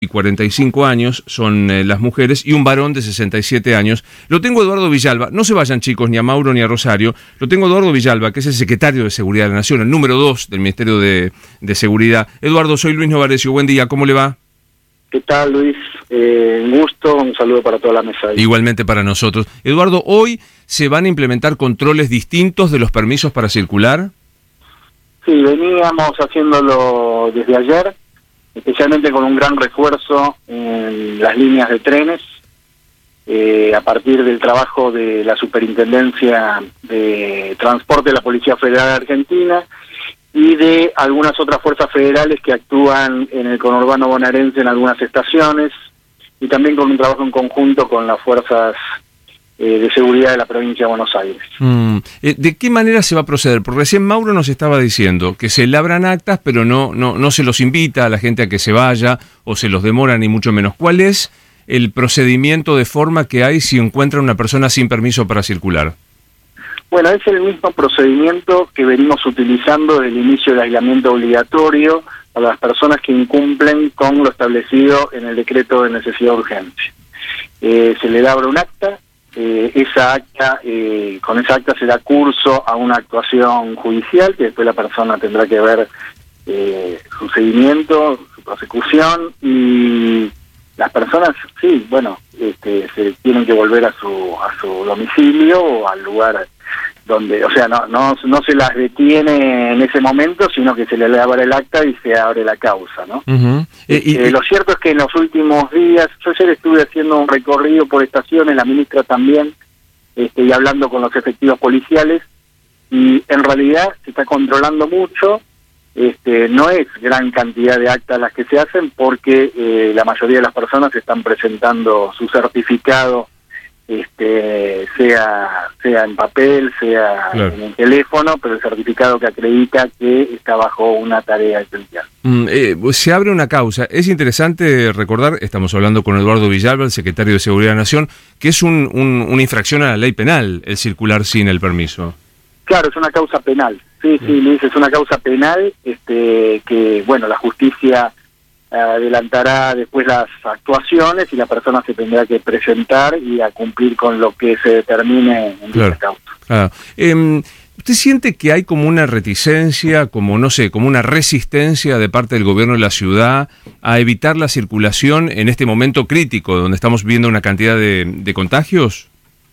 45 años, son las mujeres, y un varón de 67 años. Lo tengo a Eduardo Villalba. No se vayan, chicos, ni a Mauro ni a Rosario. Lo tengo a Eduardo Villalba, que es el secretario de Seguridad de la Nación, el número 2 del Ministerio de Seguridad. Eduardo, soy Luis Novarecio. Buen día, ¿cómo le va? ¿Qué tal, Luis? Un gusto, un saludo para toda la mesa. Igualmente para nosotros. Eduardo, ¿hoy se van a implementar controles distintos de los permisos para circular? Sí, veníamos haciéndolo desde ayer, especialmente con un gran refuerzo en las líneas de trenes, a partir del trabajo de la Superintendencia de Transporte de la Policía Federal de Argentina y de algunas otras fuerzas federales que actúan en el conurbano bonaerense en algunas estaciones, y también con un trabajo en conjunto con las fuerzas de seguridad de la provincia de Buenos Aires. ¿De qué manera se va a proceder? Porque recién Mauro nos estaba diciendo que se labran actas, pero no se los invita a la gente a que se vaya o se los demora, ni mucho menos. ¿Cuál es el procedimiento de forma que hay si encuentra una persona sin permiso para circular? Bueno, es el mismo procedimiento que venimos utilizando desde el inicio del aislamiento obligatorio a las personas que incumplen con lo establecido en el decreto de necesidad de urgencia. Se le labra un acta, con esa acta se da curso a una actuación judicial, que después la persona tendrá que ver su seguimiento, su prosecución, y las personas, sí, bueno, se tienen que volver a su domicilio o al lugar donde, o sea, no se las detiene en ese momento, sino que se le labra el acta y se abre la causa, ¿no? Uh-huh. Lo cierto es que en los últimos días, yo ayer estuve haciendo un recorrido por estaciones, la ministra también, y hablando con los efectivos policiales, y en realidad se está controlando mucho. No es gran cantidad de actas las que se hacen, porque la mayoría de las personas están presentando su certificado, sea en papel, sea claro, en el teléfono, pero el certificado que acredita que está bajo una tarea esencial. Se abre una causa. Es interesante recordar, estamos hablando con Eduardo Villalba, el secretario de Seguridad de la Nación, que es una infracción a la ley penal el circular sin el permiso. Claro, es una causa penal. Sí, Luis, es una causa penal, que, bueno, la justicia adelantará después las actuaciones y la persona se tendrá que presentar y a cumplir con lo que se determine en esa causa. Claro. ¿Usted siente que hay como una reticencia, como una resistencia de parte del gobierno de la ciudad a evitar la circulación en este momento crítico, donde estamos viendo una cantidad de contagios?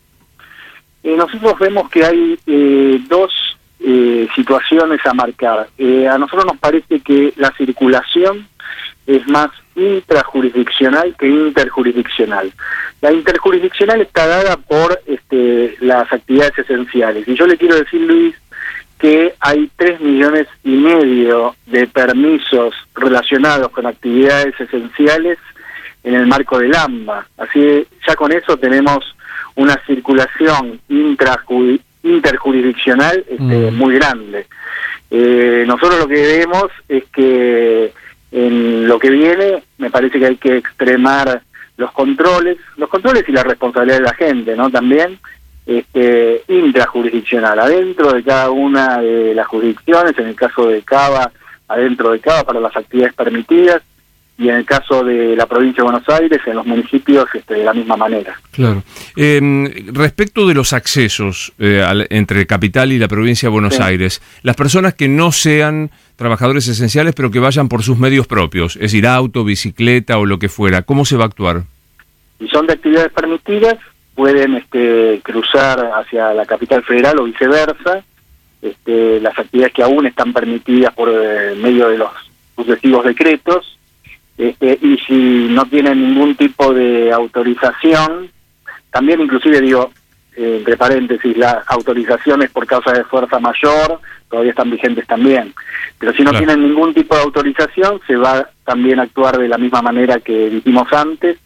Nosotros vemos que hay dos situaciones a marcar. A nosotros nos parece que la circulación es más intrajurisdiccional que interjurisdiccional. La interjurisdiccional está dada por las actividades esenciales. Y yo le quiero decir, Luis, que hay 3,5 millones de permisos relacionados con actividades esenciales en el marco del AMBA. Así que ya con eso tenemos una circulación interjurisdiccional muy grande. Nosotros lo que vemos es que en lo que viene me parece que hay que extremar los controles y la responsabilidad de la gente, ¿no? También intrajurisdiccional, adentro de cada una de las jurisdicciones, en el caso de Cava, adentro de Cava para las actividades permitidas, y en el caso de la provincia de Buenos Aires, en los municipios, de la misma manera. Claro. Respecto de los accesos entre Capital y la provincia de Buenos Aires, las personas que no sean trabajadores esenciales, pero que vayan por sus medios propios, es decir, auto, bicicleta o lo que fuera, ¿cómo se va a actuar? Si son de actividades permitidas, pueden cruzar hacia la Capital Federal o viceversa. Las actividades que aún están permitidas por medio de los sucesivos decretos, y si no tienen ningún tipo de autorización, también inclusive digo, entre paréntesis, las autorizaciones por causa de fuerza mayor todavía están vigentes también, pero si no tienen ningún tipo de autorización, se va también a actuar de la misma manera que dijimos antes,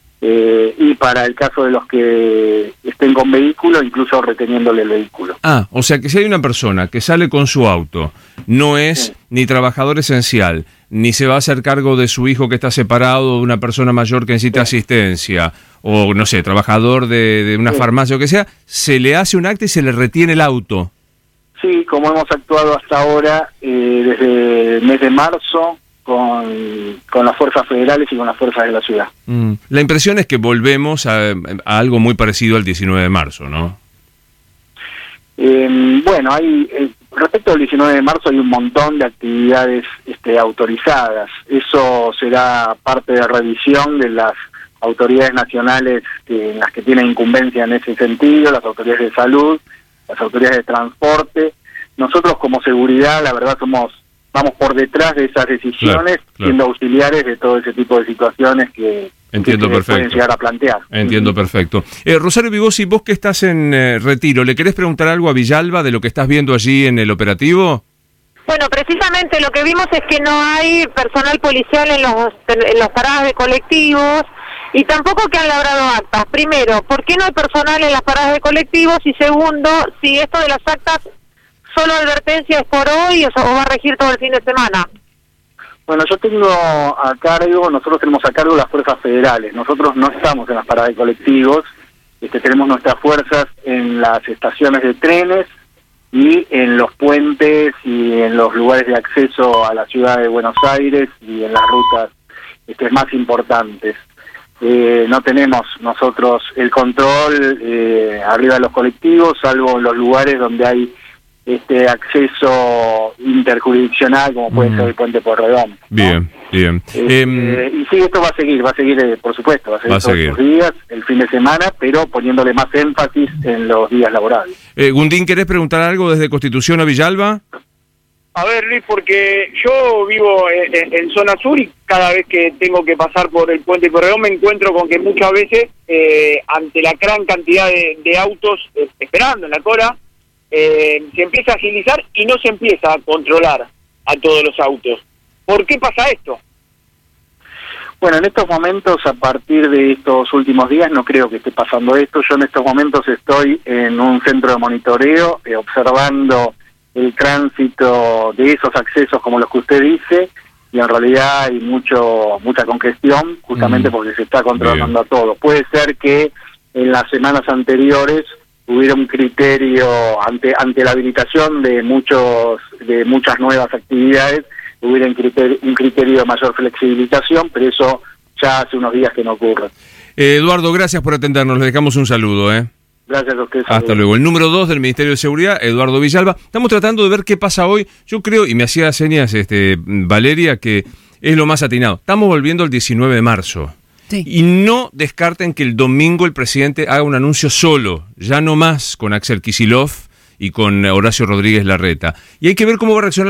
y para el caso de los que estén con vehículo, incluso reteniéndole el vehículo. O sea que si hay una persona que sale con su auto, no es ni trabajador esencial, ni se va a hacer cargo de su hijo que está separado, de una persona mayor que necesita asistencia, o no sé, trabajador de una farmacia o que sea, se le hace un acta y se le retiene el auto. Sí, como hemos actuado hasta ahora, desde el mes de marzo, con las fuerzas federales y con las fuerzas de la ciudad. La impresión es que volvemos a algo muy parecido al 19 de marzo, ¿no? Bueno, respecto al 19 de marzo hay un montón de actividades autorizadas. Eso será parte de revisión de las autoridades nacionales en las que tienen incumbencia en ese sentido, las autoridades de salud, las autoridades de transporte. Nosotros como seguridad, la verdad, vamos por detrás de esas decisiones, claro. Siendo auxiliares de todo ese tipo de situaciones que pueden llegar a plantear. Entiendo perfecto. Rosario Vigosi, vos que estás en retiro, ¿le querés preguntar algo a Villalba de lo que estás viendo allí en el operativo? Bueno, precisamente lo que vimos es que no hay personal policial en los paradas de colectivos y tampoco que han labrado actas. Primero, ¿por qué no hay personal en las paradas de colectivos? Y segundo, si esto de las actas solo advertencia es por hoy o va a regir todo el fin de semana. Bueno, yo tengo a cargo, nosotros tenemos a cargo las fuerzas federales. Nosotros no estamos en las paradas de colectivos, tenemos nuestras fuerzas en las estaciones de trenes y en los puentes y en los lugares de acceso a la ciudad de Buenos Aires y en las rutas más importantes. No tenemos nosotros el control arriba de los colectivos, salvo en los lugares donde hay acceso interjurisdiccional, como puede ser el puente Porredón, ¿no? Bien. Y sí, esto va a seguir, por supuesto, va a seguir todos los días, el fin de semana, pero poniéndole más énfasis en los días laborables. Gundín, ¿querés preguntar algo desde Constitución a Villalba? A ver, Luis, porque yo vivo en zona sur y cada vez que tengo que pasar por el puente Porredón me encuentro con que muchas veces, ante la gran cantidad de autos esperando en la cola, se empieza a agilizar y no se empieza a controlar a todos los autos. ¿Por qué pasa esto? Bueno, en estos momentos, a partir de estos últimos días, no creo que esté pasando esto. Yo en estos momentos estoy en un centro de monitoreo, observando el tránsito de esos accesos como los que usted dice, y en realidad hay mucha congestión, justamente porque se está controlando a todo. Puede ser que en las semanas anteriores hubiera un criterio ante la habilitación de muchas nuevas actividades, hubiera un criterio de mayor flexibilización, pero eso ya hace unos días que no ocurre. Eduardo, gracias por atendernos, le dejamos un saludo. Gracias a ustedes. Hasta luego. El número 2 del Ministerio de Seguridad, Eduardo Villalba. Estamos tratando de ver qué pasa hoy. Yo creo, y me hacía señas Valeria, que es lo más atinado. Estamos volviendo al 19 de marzo. Sí. Y no descarten que el domingo el presidente haga un anuncio solo, ya no más con Axel Kicillof y con Horacio Rodríguez Larreta. Y hay que ver cómo va a reaccionar